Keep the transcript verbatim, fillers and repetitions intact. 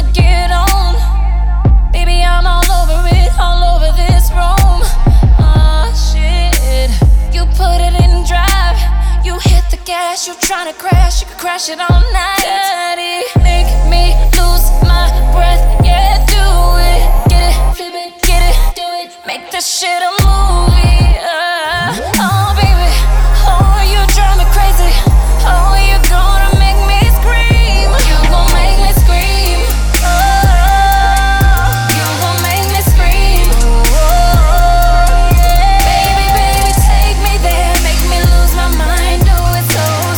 get on. Baby, I'm all over it, all over this room. Ah, shit. You put it in drive, you hit the gas, you tryna crash, you can crash it all night. Daddy, make me lose my breath, yeah, do it. Get it, flip it, get it, do it. Make this shit a